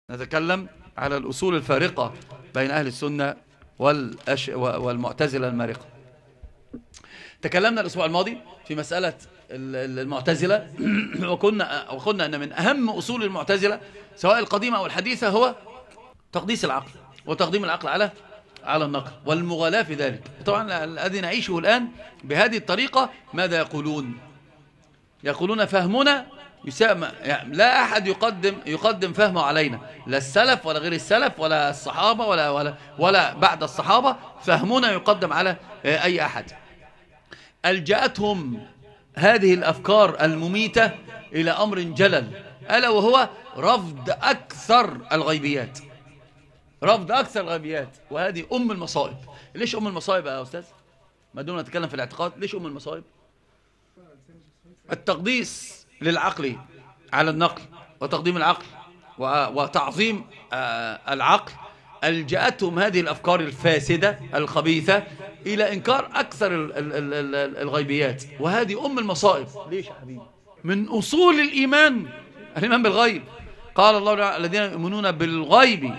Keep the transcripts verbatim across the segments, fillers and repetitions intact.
نتكلم على الأصول الفارقة بين أهل السنة والأش... والمعتزلة المارقة. تكلمنا الأسبوع الماضي في مسألة المعتزلة وكنا وقلنا أن من أهم أصول المعتزلة سواء القديمة أو الحديثة هو تقديس العقل وتقديم العقل على على النقل والمغالاة في ذلك. طبعا الذي نعيشه الآن بهذه الطريقة ماذا يقولون؟ يقولون فهمنا يسامى، يعني لا أحد يقدم يقدم فهمه علينا، لا السلف ولا غير السلف ولا الصحابة ولا ولا ولا بعد الصحابة، فهمنا يقدم على أي أحد. ألجأتهم هذه الأفكار المميتة إلى أمر جلل، ألا وهو رفض أكثر الغيبيات. رفض أكثر الغيبيات، وهذه أم المصائب. ليش أم المصائب يا أستاذ؟ ما دون نتكلم في الاعتقاد، ليش أم المصائب؟ التقديس للعقل على النقل وتقديم العقل وتعظيم العقل ألجأتهم هذه الأفكار الفاسدة الخبيثة إلى إنكار أكثر الغيبيات، وهذه أم المصائب. ليش يا حبيبي؟ من أصول الإيمان الإيمان بالغيب. قال الله الذين يؤمنون بالغيب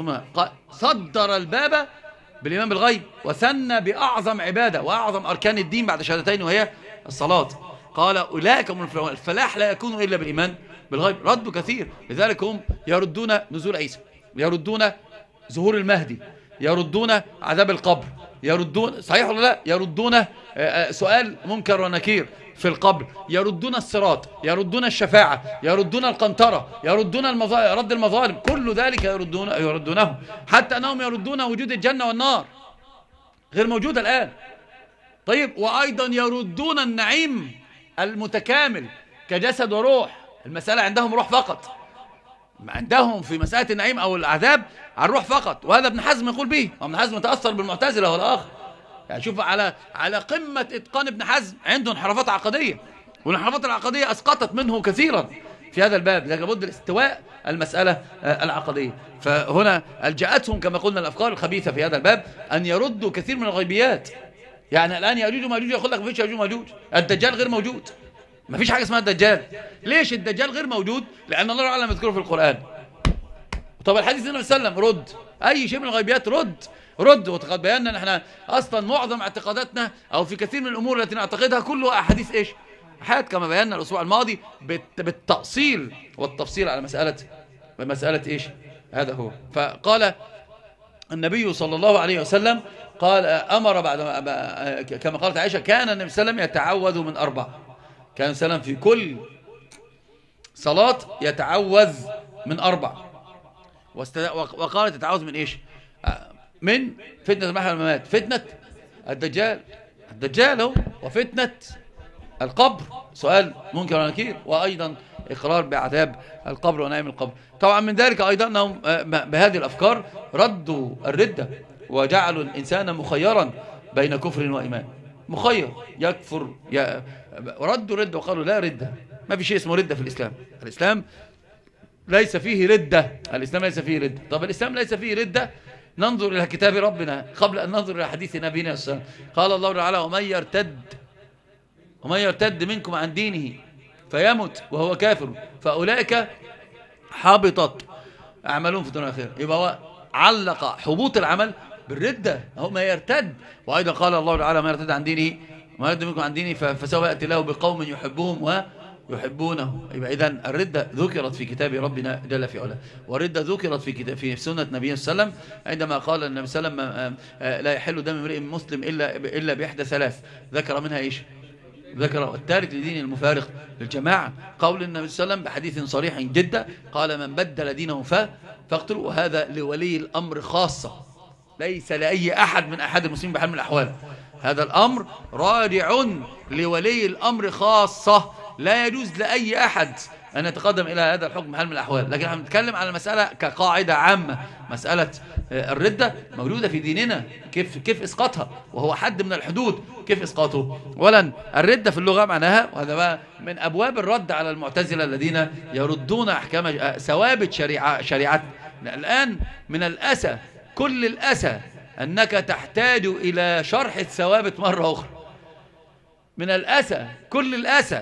صدر الباب بالإيمان بالغيب وثنى بأعظم عبادة وأعظم أركان الدين بعد شهادتين وهي الصلاة. قال أولئك هم المفلحون. الفلاح لا يكون إلا بالإيمان بالغيب. ردوا كثير، لذلك هم يردون نزول عيسى، يردون ظهور المهدي، يردون عذاب القبر، يردون صحيح ولا لا، يردون سؤال منكر ونكير في القبر، يردون الصراط، يردون الشفاعة، يردون القنطرة، يردون المظالم، رد المظالم، كل ذلك يردون يردونه، حتى أنهم يردون وجود الجنة والنار غير موجودة الآن. طيب، وأيضا يردون النعيم المتكامل كجسد وروح. المسألة عندهم روح فقط، عندهم في مسألة النعيم أو العذاب على الروح فقط، وهذا ابن حزم يقول به، وابن حزم تأثر بالمعتزلة والآخر. يعني شوف على على قمة إتقان ابن حزم عنده انحرافات عقدية، والانحرافات العقدية أسقطت منه كثيرا في هذا الباب، لكن لابد الاستواء المسألة العقدية. فهنا ألجأتهم كما قلنا الأفكار الخبيثة في هذا الباب أن يردوا كثير من الغيبيات. يعني الآن يأجوج وماجوج يقول لك ما فيش يأجوج وماجوج، الدجال غير موجود، ما فيش حاجة اسمها الدجال. ليش الدجال غير موجود؟ لأن الله تعالى يذكره في القرآن. طب الحديث النبي صلى الله عليه وسلم رد أي شيء من الغيبيات، رد رد وقد بينا ان احنا اصلا معظم اعتقاداتنا او في كثير من الامور التي نعتقدها كلها احاديث ايش؟ احاد، كما بينا الاسبوع الماضي بالتأصيل والتفصيل على مسألة مسألة ايش؟ هذا هو. فقال النبي صلى الله عليه وسلم قال امر بعد كما قالت عائشة كان النبي صلى الله عليه وسلم يتعوذ من اربع. كان النبي صلى الله عليه وسلم في كل صلاة يتعوذ من اربع، وقالت يتعوذ من ايش؟ من فتنة المحيا والممات، فتنة الدجال الدجال هو، وفتنة القبر سؤال منكر ونكير، وأيضا إقرار بعذاب القبر ونعيم القبر. طبعا من ذلك أيضا أنهم بهذه الأفكار ردوا الردة وجعلوا الإنسان مخيرا بين كفر وإيمان، مخير يكفر ي... ردوا ردة وقالوا لا ردة، ما في شيء اسمه ردة في الإسلام. الإسلام ليس فيه ردة، الإسلام ليس فيه ردة. طب الإسلام ليس فيه ردة، ننظر إلى كتاب ربنا قبل أن ننظر إلى حديث نبينا صلى الله عليه وسلم. قال الله تعالى ومن يرتد ومن يرتد منكم عن دينه فيمت وهو كافر فأولئك حبطت أعمالهم في الدنيا والآخرة. يبقى هو علق حبوط العمل بالردة، هو ما يرتد. وأيضا قال الله تعالى ما يرتد عن دينه وما يرتد منكم عن دينه فسوف يأتي له بقوم يحبهم و يحبونه. يبقى إذن الردة ذكرت في كتاب ربنا جل في علاه، والردة ذكرت في كتاب في سنة نبينا صلى الله عليه وسلم عندما قال النبي صلى الله عليه وسلم لا يحل دم امرئ مسلم إلا إلا بإحدى ثلاث، ذكر منها إيش؟ ذكر التارك لدين المفارق للجماعة. قول النبي صلى الله عليه وسلم بحديث صريح جدا قال من بدل دينه فاقتلوا، وهذا لولي الأمر خاصة، ليس لأي أحد من أحد المسلمين بحال من الأحوال. هذا الأمر راجع لولي الأمر خاصة، لا يجوز لأي أحد أن يتقدم إلى هذا الحكم بحال من الأحوال. لكن احنا بنتكلم على مسألة كقاعدة عامة، مسألة الردة موجودة في ديننا، كيف كيف إسقاطها، وهو حد من الحدود، كيف إسقاطه؟ ولن الردة في اللغة معناها، وهذا بقى من أبواب الرد على المعتزلة الذين يردون أحكام ثوابت شريعة شريعة. الآن من الأسى، كل الأسى أنك تحتاج إلى شرح الثوابت مرة أخرى. من الأسى، كل الأسى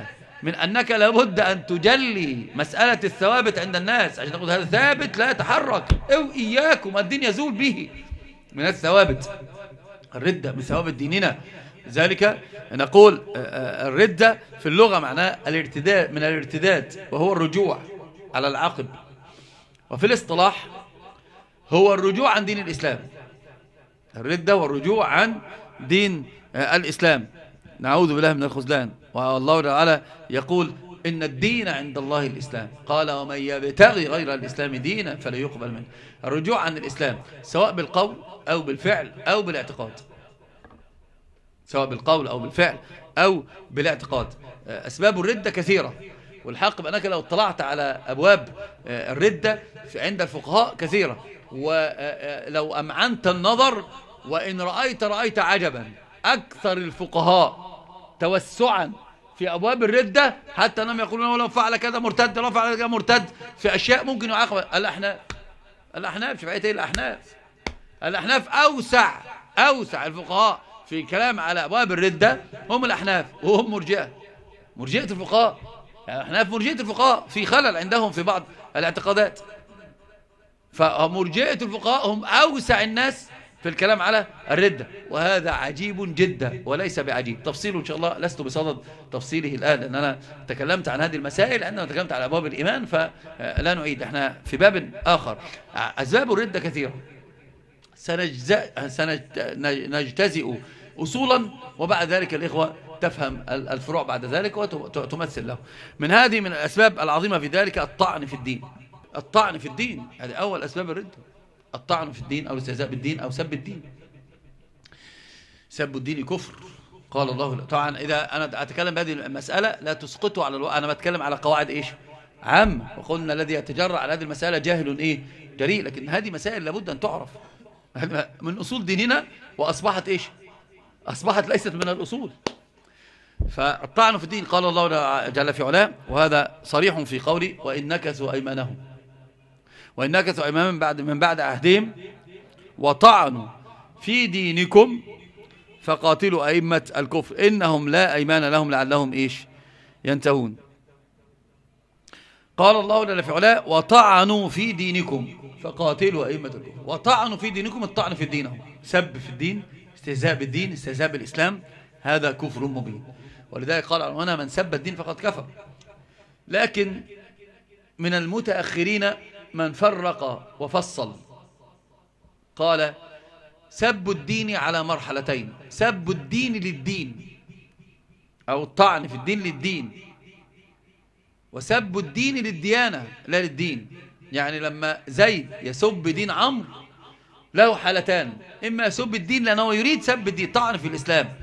من أنك لابد أن تجلي مسألة الثوابت عند الناس عشان تقول هذا ثابت لا يتحرك، أو إياكم الدين يزول به من الثوابت. الردة من ثوابت ديننا، ذلك نقول الردة في اللغة معناه الارتداد، من الارتداد وهو الرجوع على العقب، وفي الاصطلاح هو الرجوع عن دين الإسلام. الردة والرجوع عن دين الإسلام، نعوذ بالله من الخذلان. والله تعالى يقول إن الدين عند الله الإسلام، قال ومن يبتغي غير الإسلام دينا فلا يقبل منه. الرجوع عن الإسلام سواء بالقول أو بالفعل أو بالاعتقاد، سواء بالقول أو بالفعل أو بالاعتقاد. أسباب الردة كثيرة، والحق بأنك لو اطلعت على أبواب الردة عند الفقهاء كثيرة، ولو أمعنت النظر وإن رأيت رأيت عجبا. أكثر الفقهاء توسعا في أبواب الردة حتى أنهم يقولون ولو فعل كذا مرتد، لو فعل كذا مرتد في أشياء ممكن يعاقب. الأحناف الأحناف شفعية الأحناف الأحناف أوسع أوسع الفقهاء في كلام على أبواب الردة هم الأحناف، وهم مرجئة مرجئة الفقهاء. يعني الأحناف مرجئة الفقهاء في خلل عندهم في بعض الاعتقادات، فمرجئة الفقهاء هم أوسع الناس في الكلام على الردة، وهذا عجيب جدا وليس بعجيب. تفصيله إن شاء الله لست بصدد تفصيله الآن، لأن أنا تكلمت عن هذه المسائل عندما تكلمت على أبواب الإيمان، فلا نعيد، احنا في باب آخر. أسباب الردة كثيرة، سنجتزئ أصولا وبعد ذلك الإخوة تفهم الفروع بعد ذلك وتمثل له. من هذه من الأسباب العظيمة في ذلك الطعن في الدين. الطعن في الدين هذه أول أسباب الردة، الطعن في الدين أو الاستهزاء بالدين أو سب الدين. سب الدين كفر، قال الله. طبعا إذا أنا أتكلم بهذه المسألة لا تسقطوا على الوقت، أنا بتكلم على قواعد إيش عام، وقلنا الذي يتجرأ على هذه المسألة جاهل إيه جريء، لكن هذه مسائل لابد أن تعرف من أصول ديننا، وأصبحت إيش أصبحت ليست من الأصول. فالطعن في الدين قال الله جل في علاه، وهذا صريح في قولي وإن نكثوا أيمانهم وإن نكثوا أيمانهم بعد من بعد عهدهم وطعنوا في دينكم فقاتلوا أئمة الكفر إنهم لا أيمان لهم لعلهم إيش ينتهون. قال الله جل في علاه وطعنوا في دينكم فقاتلوا أئمة الكفر. وطعنوا في دينكم، الطعن في الدين، سب في الدين، استهزاء بالدين، استهزاء بالإسلام، هذا كفر مبين. ولذلك قال عنوانها من سب الدين فقد كفر. لكن من المتأخرين من فرق وفصل، قال سب الدين على مرحلتين: سب الدين للدين أو الطعن في الدين للدين، وسب الدين للديانة لا للدين. يعني لما زيد يسب دين عمرو له حالتان: إما يسب الدين لأنه يريد سب الدين طعن في الإسلام،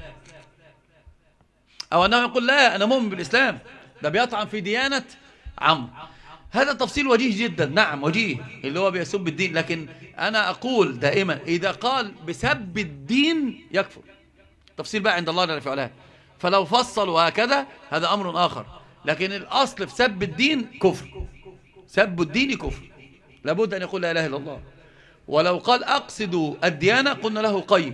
أو أنه يقول لا أنا مؤمن بالإسلام، ده بيطعن في ديانة عمرو. هذا تفصيل وجيه جدا، نعم وجيه اللي هو بيسب الدين. لكن أنا أقول دائما إذا قال بسب الدين يكفر. تفصيل بقى عند الله جل في علاه، فلو فصل وهكذا هذا أمر آخر، لكن الأصل في سب الدين كفر، سب الدين كفر، لابد أن يقول لا إله إلا الله. ولو قال أقصد الديانة قلنا له قيد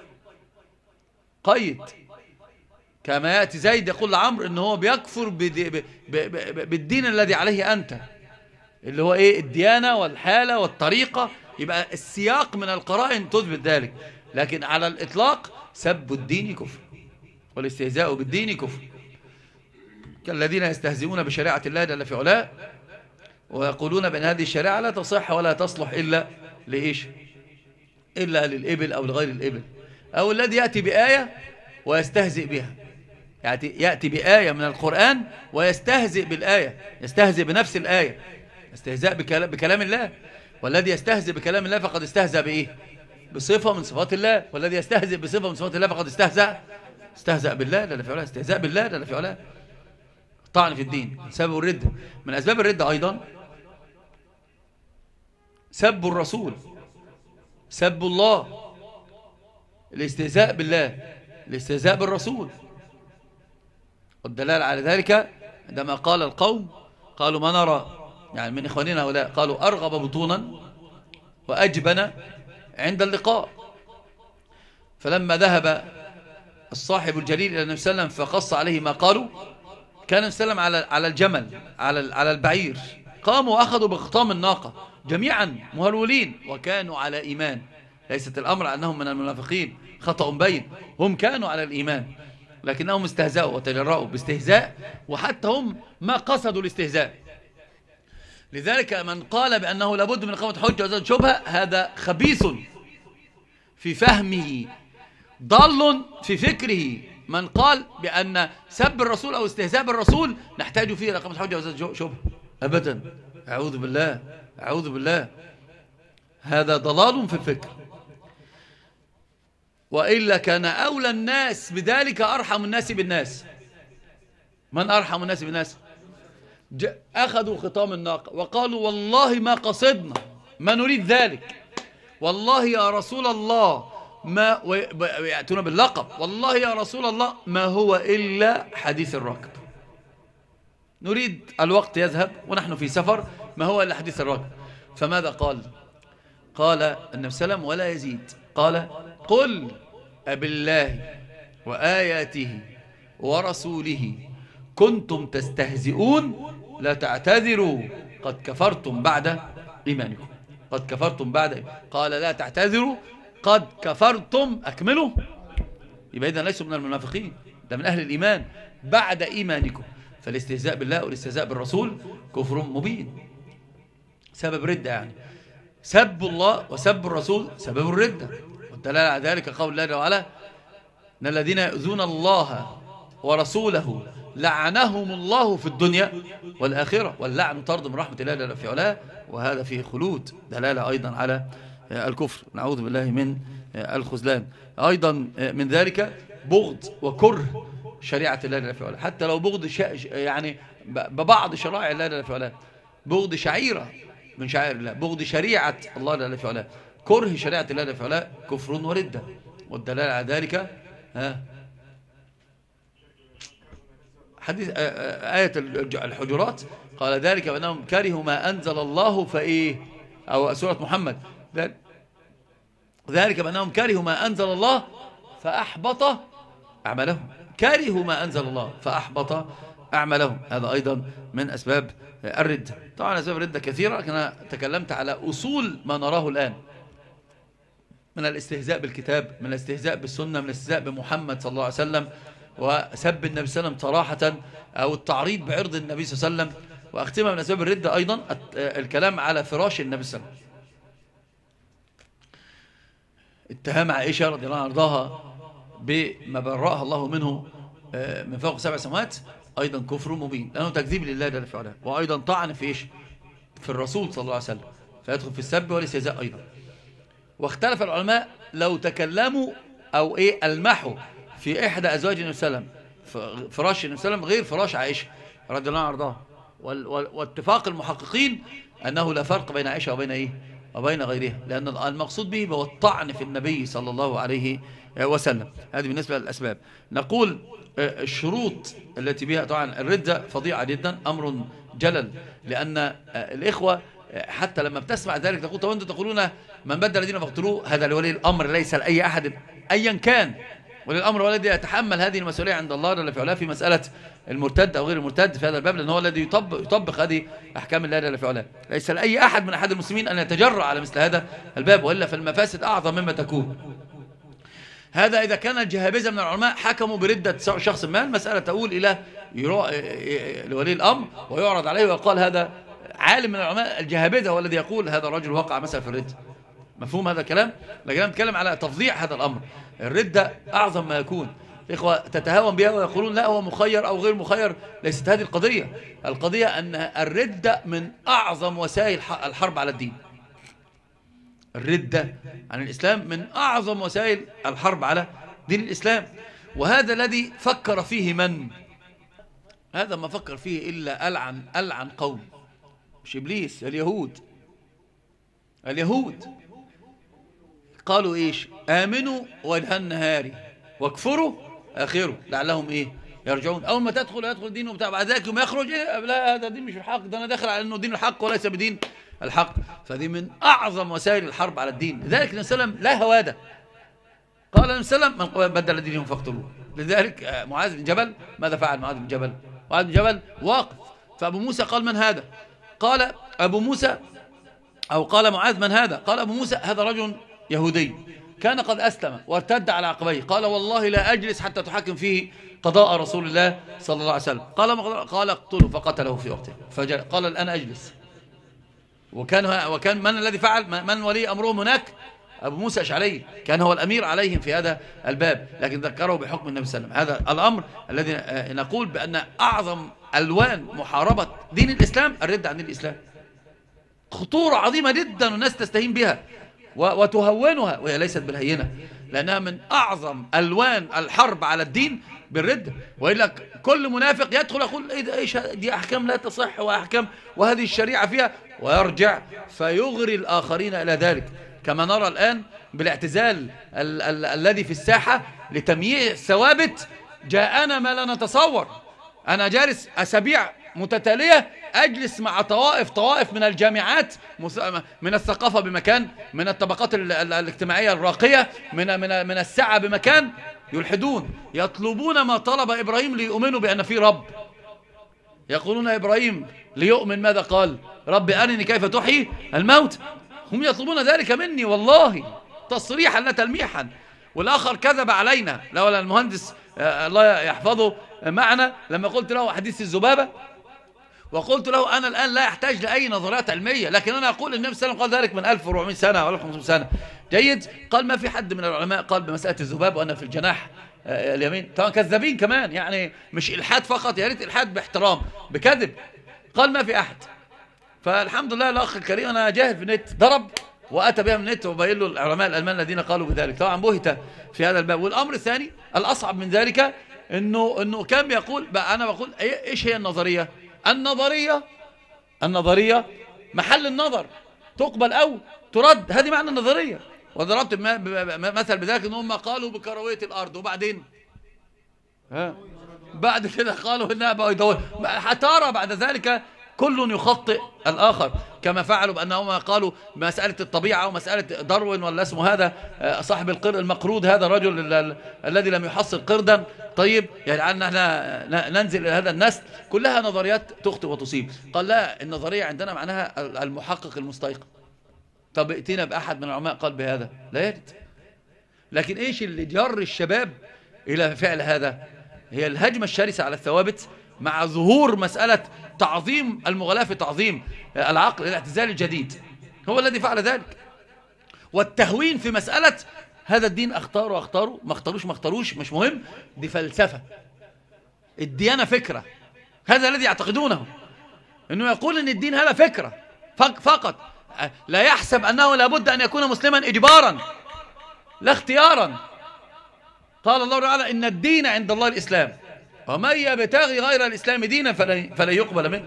قيد كما يأتي زيد يقول لعمرو إن هو بيكفر بالدين الذي عليه أنت، اللي هو إيه الديانة والحالة والطريقة، يبقى السياق من القرائن تثبت ذلك. لكن على الإطلاق سب الدين كفر والاستهزاء بالدين كفر، كالذين يستهزئون بشريعة الله جل في علاه ويقولون بأن هذه الشريعة لا تصح ولا تصلح إلا لإيش إلا للإبل أو لغير الإبل، أو الذي يأتي بآية ويستهزئ بها، يأتي بآية من القرآن ويستهزئ بالآية، يستهزئ بنفس الآية، استهزاء بكلام الله. والذي يستهزئ بكلام الله فقد استهزأ بإيه؟ بصفة من صفات الله. والذي يستهزئ بصفة من صفات الله فقد استهزأ استهزأ بالله جل في علاه، استهزاء بالله جل في علاه. طعن في الدين سبب الردة. من أسباب الردة أيضا سب الرسول، سب الله، الاستهزاء بالله، الاستهزاء بالرسول. والدلالة على ذلك عندما قال القوم قالوا ما نرى، يعني من إخواننا هؤلاء، قالوا أرغب بطونا وأجبن عند اللقاء. فلما ذهب الصاحب الجليل إلى النبي صلى الله عليه وسلم فقص عليه ما قالوا كان السلام على على الجمل، على على البعير، قاموا وأخذوا بخطام الناقة جميعا مهرولين، وكانوا على إيمان. ليست الأمر على أنهم من المنافقين، خطأ بين، هم كانوا على الإيمان، لكنهم استهزأوا وتجرؤوا باستهزاء، وحتى هم ما قصدوا الاستهزاء. لذلك من قال بأنه لابد من إقامة حجة وزاد شبهة، هذا خبيث في فهمه، ضال في فكره. من قال بأن سب الرسول أو استهزاء بالرسول نحتاج فيه إقامة حجة وزاد شبهة، أبدا، أعوذ بالله، أعوذ بالله، هذا ضلال في الفكر. وإلا كان أولى الناس بذلك أرحم الناس بالناس. من أرحم الناس بالناس؟ أخذوا خطام الناقة وقالوا والله ما قصدنا، ما نريد ذلك، والله يا رسول الله ما، ويأتون باللقب، والله يا رسول الله ما هو إلا حديث الركب، نريد الوقت يذهب ونحن في سفر، ما هو إلا حديث الركب. فماذا قال؟ قال النبي صلى الله عليه وسلم ولا يزيد، قال قل أبالله وآياته ورسوله كنتم تستهزئون لا تعتذروا قد كفرتم بعد إيمانكم. قد كفرتم بعد، قال لا تعتذروا قد كفرتم، أكملوا، يبقى إذن ليسوا من المنافقين، ده من أهل الإيمان بعد إيمانكم. فالاستهزاء بالله والاستهزاء بالرسول كفر مبين، سبب ردة، يعني سب الله وسب الرسول سبب الردة. والدلالة على ذلك قول الله تعالى إن الذين يؤذون الله ورسوله لعنهم الله في الدنيا والآخرة، واللعن طرد من رحمة الله جل في علاه، وهذا فيه خلود، دلالة أيضا على الكفر، نعوذ بالله من الخذلان. أيضا من ذلك بغض وكره شريعة الله جل في علاه، حتى لو بغض يعني ببعض شرائع الله جل في علاه، بغض شعيرة من شعائر الله، بغض شريعة الله جل في علاه، كره شريعة الله جل في علاه كفر وردة. والدلالة على ذلك ها حديث آية الحجرات، قال ذلك بأنهم كرهوا ما أنزل الله فإيه، أو سورة محمد، ذلك بأنهم كرهوا ما أنزل الله فأحبط أعمالهم، كرهوا ما أنزل الله فأحبط أعمالهم، هذا أيضا من أسباب الردة. طبعا أسباب الردة كثيرة، لكن أنا تكلمت على أصول ما نراه الآن من الاستهزاء بالكتاب، من الاستهزاء بالسنة، من الاستهزاء بمحمد صلى الله عليه وسلم، وسب النبي صلى الله عليه وسلم صراحة، أو التعريض بعرض النبي صلى الله عليه وسلم. وأختمها من أسباب الردة أيضا الكلام على فراش النبي صلى الله عليه وسلم، اتهام عائشة رضي الله عنها وارضاها بما برأها الله منه من فوق سبع سماوات، أيضا كفر مبين، لأنه تكذيب لله جل في علاه، وأيضا طعن في إيش؟ في الرسول صلى الله عليه وسلم، فيدخل في السب والاستهزاء أيضا. واختلف العلماء لو تكلموا أو إيه ألمحوا في إحدى أزواج النبي صلى الله عليه وسلم، فراش النبي صلى الله عليه وسلم غير فراش عائشة رضي الله عنها وارضاها، واتفاق المحققين أنه لا فرق بين عائشة وبين إيه وبين غيرها، لأن المقصود به هو الطعن في النبي صلى الله عليه وسلم. هذه بالنسبة للأسباب. نقول الشروط التي بها طبعا الردة فظيعة جدا، أمر جلل، لأن الإخوة حتى لما بتسمع ذلك تقول طب أنتم تقولون من بدل دينه فاقتلوه، هذا لولي الأمر ليس لأي أحد أيا كان، ولي الأمر هو الذي يتحمل هذه المسؤولية عند الله جل في علاه في مسألة المرتد أو غير المرتد في هذا الباب، لأن هو الذي يطبق, يطبق هذه أحكام الله جل في علاه، ليس لأي أحد من أحد المسلمين أن يتجرأ على مثل هذا الباب، وإلا فالمفاسد أعظم مما تكون. هذا إذا كان الجهابذة من العلماء حكموا بردة شخص ما، المسألة تقول إلى لولي الأمر ويعرض عليه ويقال هذا عالم من العلماء الجهابذة هو الذي يقول هذا الرجل وقع مثلا في الردة. مفهوم هذا الكلام؟ لكن نتكلم على تفظيع هذا الأمر. الردة أعظم ما يكون، الإخوة تتهاون بها ويقولون لا هو مخير أو غير مخير، ليست هذه القضية. القضية أن الردة من أعظم وسائل الحرب على الدين. الردة عن الإسلام من أعظم وسائل الحرب على دين الإسلام، وهذا الذي فكر فيه من؟ هذا ما فكر فيه إلا ألعن ألعن قوم، مش إبليس، اليهود. اليهود قالوا إيش؟ آمنوا وجه النهار واكفروا آخره لعلهم إيه؟ يرجعون. أول ما تدخل يدخل دينه وبتاع، بعد ذلك يوم يخرج إيه؟ لا هذا دين مش الحق، ده أنا داخل على أنه دين الحق وليس بدين الحق. فدي من أعظم وسائل الحرب على الدين. لذلك النبي صلى الله عليه وسلم لا هواده، قال النبي صلى الله عليه وسلم من بدل دينهم فاقتلوه. لذلك معاذ بن جبل ماذا فعل معاذ بن جبل؟ وعلي بن جبل واقف. فأبو موسى قال من هذا؟ قال أبو موسى أو قال معاذ من هذا؟ قال أبو موسى هذا رجل يهودي كان قد أسلم وارتد على عقبيه، قال والله لا أجلس حتى تحكم فيه قضاء رسول الله صلى الله عليه وسلم. قال ما قال اقتله، فقتله في وقته. فقال الآن أجلس. وكان وكان من الذي فعل؟ من ولي أمرهم هناك؟ أبو موسى الأشعري، كان هو الأمير عليهم في هذا الباب، لكن ذكره بحكم النبي صلى الله عليه وسلم. هذا الأمر الذي نقول بأن أعظم ألوان محاربة دين الإسلام الرد عن الإسلام. خطورة عظيمة جدا والناس تستهين بها وتهونها، وهي ليست بالهينة، لأنها من أعظم ألوان الحرب على الدين بالرد. وإلا كل منافق يدخل يقول إيه ده، إيش دي أحكام لا تصح وأحكام وهذه الشريعة فيها، ويرجع فيغري الآخرين إلى ذلك، كما نرى الآن بالاعتزال ال ال الذي في الساحة لتمييع ثوابت. جاءنا ما لا نتصور. أنا جالس أسابيع متتالية أجلس مع طوائف طوائف من الجامعات، من الثقافة بمكان، من الطبقات الاجتماعية الراقية، من من من السعة بمكان، يلحدون يطلبون ما طلب إبراهيم ليؤمنوا بأن في رب. يقولون إبراهيم ليؤمن ماذا قال؟ رب أرني كيف تحيي الموت. هم يطلبون ذلك مني والله تصريحا لا تلميحا. والآخر كذب علينا، لولا المهندس الله يحفظه معنا لما قلت له حديث الذبابة، وقلت له أنا الآن لا يحتاج لأي نظريات علمية، لكن أنا أقول النبي صلى الله عليه وسلم قال ذلك من ألف وأربعمائة سنة ولا خمسمائة سنة. جيد. قال ما في حد من العلماء قال بمسألة الذباب وأنا في الجناح اليمين. طبعا كذابين كمان، يعني مش إلحاد فقط، يا ريت إلحاد باحترام، بكذب. قال ما في أحد. فالحمد لله الأخ الكريم أنا جاهل في النت ضرب وأتى بها من النت وبين له العلماء الألمان الذين قالوا بذلك. طبعا بهت في هذا الباب. والأمر الثاني الأصعب من ذلك إنه إنه كان بيقول بقى، أنا بقول إيش هي النظرية؟ النظرية النظرية محل النظر، تقبل أو ترد، هذه معنى النظرية. وضربت مثل بذلك إن هم قالوا بكروية الأرض، وبعدين ها بعد كده قالوا إنها بيضاوية. حتارى بعد ذلك كل يخطئ الآخر، كما فعلوا بأنهم قالوا مسألة الطبيعة ومسألة داروين ولا اسمه هذا صاحب القرد المقرود، هذا الرجل الذي لم يحصل قردا. طيب يعني أن احنا ننزل إلى هذا النسل، كلها نظريات تخطئ وتصيب. قال لا، النظرية عندنا معناها المحقق المستيقن. طب ائتنا بأحد من العلماء قال بهذا؟ لا يرد. لكن إيش اللي جر الشباب إلى فعل هذا؟ هي الهجمة الشرسة على الثوابت، مع ظهور مسألة تعظيم المغلاة في تعظيم العقل، الاعتزال الجديد هو الذي فعل ذلك. والتهوين في مسألة هذا الدين اختاروا اختاروا ما اختاروش ما اختاروش مش مهم، دي فلسفة. الديانة فكرة، هذا الذي يعتقدونه، انه يقول ان الدين هذا فكرة فقط، لا يحسب انه لابد ان يكون مسلما اجبارا لا اختيارا. قال الله تعالى ان الدين عند الله الاسلام ومن يبتغي غير الاسلام دينا فلا يقبل منه.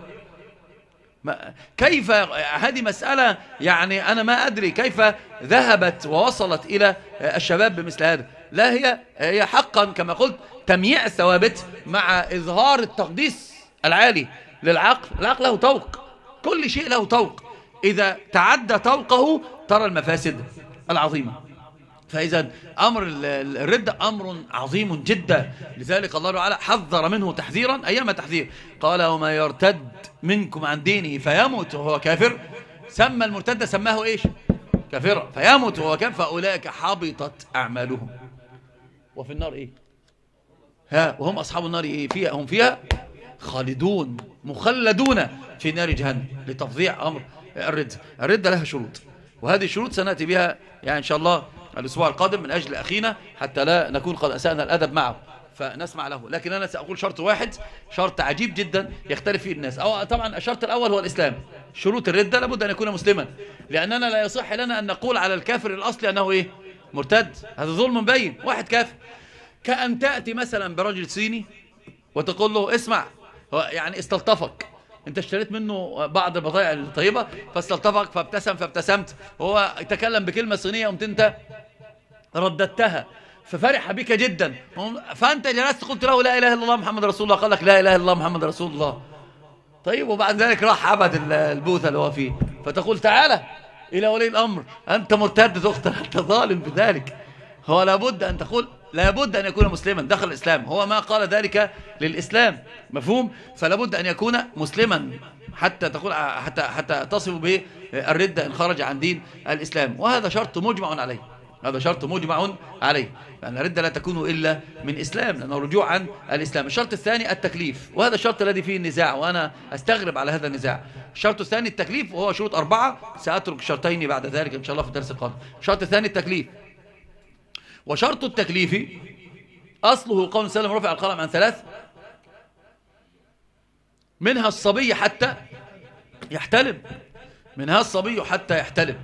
كيف هذه مسألة، يعني أنا ما أدري كيف ذهبت ووصلت إلى الشباب بمثل هذا. لا، هي هي حقا كما قلت تمييع الثوابت مع إظهار التقديس العالي للعقل. العقل له طوق، كل شيء له طوق، إذا تعدى طوقه ترى المفاسد العظيمة. فإذا أمر الردة أمر عظيم جدا، لذلك الله تعالى حذر منه تحذيرا أيام تحذير. قال وما يرتد منكم عن دينه فيموت وهو كافر، سمى المرتد سماه إيش؟ كافرا، فيموت وهو كافر فأولئك حبطت أعمالهم وفي النار إيه؟ ها وهم أصحاب النار إيه؟ فيها هم فيها خالدون مخلدون في نار جهنم، لتفضيع أمر الردة. الردة لها شروط، وهذه الشروط سنأتي بها يعني إن شاء الله الأسبوع القادم من أجل أخينا، حتى لا نكون قد أسأنا الأدب معه فنسمع له. لكن أنا سأقول شرط واحد، شرط عجيب جدا يختلف فيه الناس. أو طبعا الشرط الأول هو الإسلام. شروط الردة لابد أن يكون مسلما، لأننا لا يصح لنا أن نقول على الكافر الأصلي أنه إيه؟ مرتد. هذا ظلم بين واحد كافر. كأن تأتي مثلا برجل صيني وتقول له اسمع، هو يعني استلطفك، انت اشتريت منه بعض البضائع الطيبة فاستلطفك فابتسم فابتسمت، وهو يتكلم بكلمة صينية وانت انت رددتها ففرح بك جدا، فانت جلست قلت له لا اله الا الله محمد رسول الله، قال لك لا اله الا الله محمد رسول الله. طيب وبعد ذلك راح عبد البوث اللي هو فيه، فتقول تعالى الى ولي الامر انت مرتد تختار، انت ظالم بذلك. هو لابد ان تقول لابد أن يكون مسلما دخل الإسلام، هو ما قال ذلك للإسلام، مفهوم؟ فلابد أن يكون مسلما حتى تقول حتى حتى تصف به الردة إن خرج عن دين الإسلام، وهذا شرط مجمع عليه، هذا شرط مجمع عليه، لأن الردة لا تكون إلا من إسلام، لأنه رجوع عن الإسلام. الشرط الثاني التكليف، وهذا الشرط الذي فيه النزاع، وأنا أستغرب على هذا النزاع. الشرط الثاني التكليف، وهو شروط أربعة، سأترك الشرطين بعد ذلك إن شاء الله في الدرس القادم. الشرط الثاني التكليف، وشرط التكليف أصله قول سلم رفع القلم عن ثلاث، منها الصبي حتى يحتلم، منها الصبي حتى يحتلم.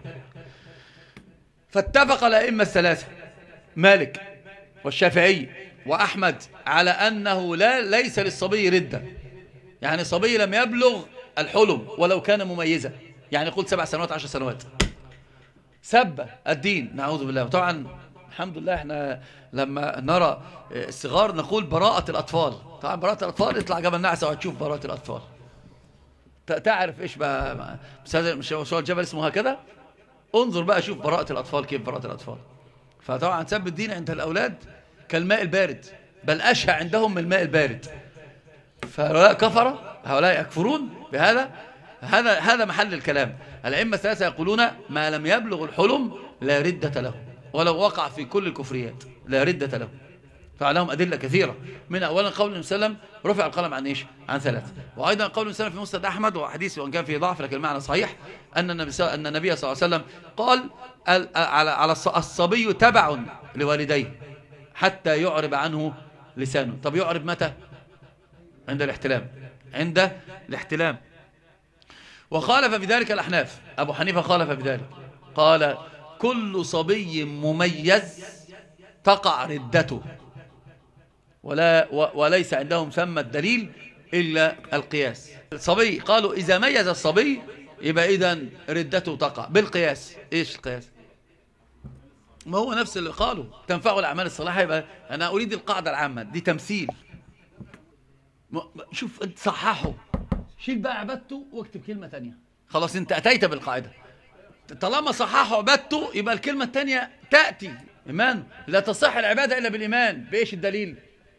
فاتفق الأئمة الثلاثة مالك والشافعي وأحمد على أنه لا ليس للصبي ردة، يعني صبي لم يبلغ الحلم ولو كان مميزا، يعني قلت سبع سنوات عشر سنوات، سب الدين، نعوذ بالله. طبعا الحمد لله احنا لما نرى الصغار نقول براءة الأطفال، طبعا براءة الأطفال اطلع جبل نعسة وهتشوف براءة الأطفال. تعرف ايش بقى مش هو الجبل اسمه هكذا؟ انظر بقى شوف براءة الأطفال، كيف براءة الأطفال. فطبعا سب الدين عند الأولاد كالماء البارد، بل أشهى عندهم من الماء البارد. فهؤلاء كفر، هؤلاء يكفرون بهذا. هذا هذا محل الكلام. الأئمة الثلاثة يقولون ما لم يبلغ الحلم لا ردة له، ولو وقع في كل الكفريات لا ردة له. فعليهم أدلة كثيرة، من أولا قول النبي صلى الله عليه وسلم رفع القلم عن إيش؟ عن ثلاث. وأيضا قول النبي صلى الله عليه وسلم في مسند أحمد، وحديث وإن كان فيه ضعف لكن المعنى صحيح، أن النبي أن النبي صلى الله عليه وسلم قال على على الصبي تبع لوالديه حتى يعرب عنه لسانه. طب يعرب متى؟ عند الاحتلام، عند الاحتلام. وخالف في ذلك الأحناف، أبو حنيفة خالف في ذلك، قال كل صبي مميز تقع ردته، ولا وليس عندهم ثم الدليل إلا القياس. الصبي قالوا إذا ميز الصبي يبقى إذن ردته تقع بالقياس. إيش القياس؟ ما هو نفس اللي قالوا تنفع الأعمال الصالحة. يبقى أنا أريد القاعدة العامة دي تمثيل. شوف أنت صححه، شيل بقى عبادته واكتب كلمة تانية، خلاص أنت أتيت بالقاعدة. طالما صححه عبادته يبقى الكلمة التانية تأتي إيمان. لا تصح العبادة إلا بالإيمان. بإيش الدليل؟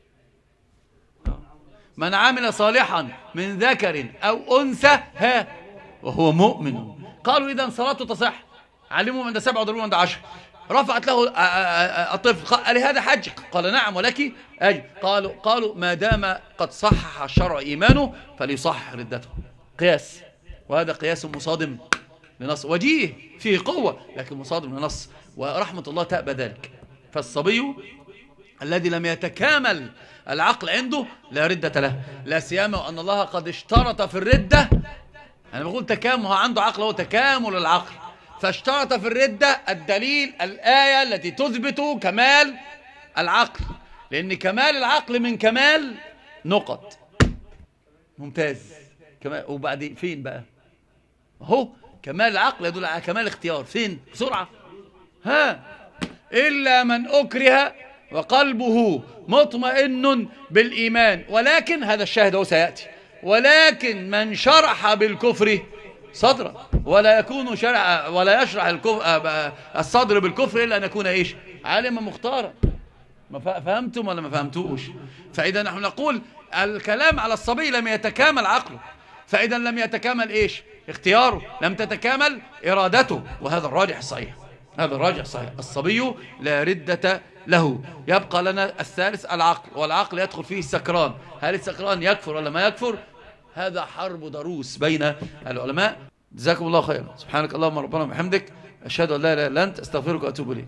من عمل صالحا من ذكر أو أنثى ها وهو مؤمن. قالوا إذا صلاته تصح، علموا عند سبع وضربوا عند عشر. رفعت له الطفل، قال هذا حج؟ قال نعم ولك أجر. قالوا قالوا ما دام قد صحح الشرع إيمانه فليصحح ردته. قياس، وهذا قياس مصادم لنص، وجيه فيه قوة لكن مصادم لنص، ورحمة الله تأبى ذلك. فالصبي الذي لم يتكامل العقل عنده لا ردة له، لا سيما وأن الله قد اشترط في الردة. أنا بقول تكامل، هو عنده عقل، هو تكامل العقل، فاشترط في الردة الدليل الآية التي تثبت كمال العقل، لأن كمال العقل من كمال نقط. ممتاز. كمال. وبعد فين بقى؟ هو كمال العقل يدل على كمال الاختيار. فين؟ بسرعة. ها إلا من أكره وقلبه مطمئن بالإيمان، ولكن هذا الشاهد هو سيأتي، ولكن من شرح بالكفر صدرا، ولا يكون شرع ولا يشرح الصدر بالكفر إلا أن يكون إيش؟ عالما مختارا. ما فهمتم ولا ما فهمتوش؟ فإذا نحن نقول الكلام على الصبي لم يتكامل عقله، فإذا لم يتكامل إيش؟ اختياره، لم تتكامل إرادته، وهذا الراجح الصحيح، هذا الراجح الصحيح. الصبي لا ردة له. يبقى لنا الثالث العقل، والعقل يدخل فيه السكران. هل السكران يكفر ولا ما يكفر؟ هذا حرب ضروس بين العلماء. جزاكم الله خيرا. سبحانك اللهم ربنا وبحمدك، أشهد أن لا إله إلا أنت، أستغفرك وأتوب إليك.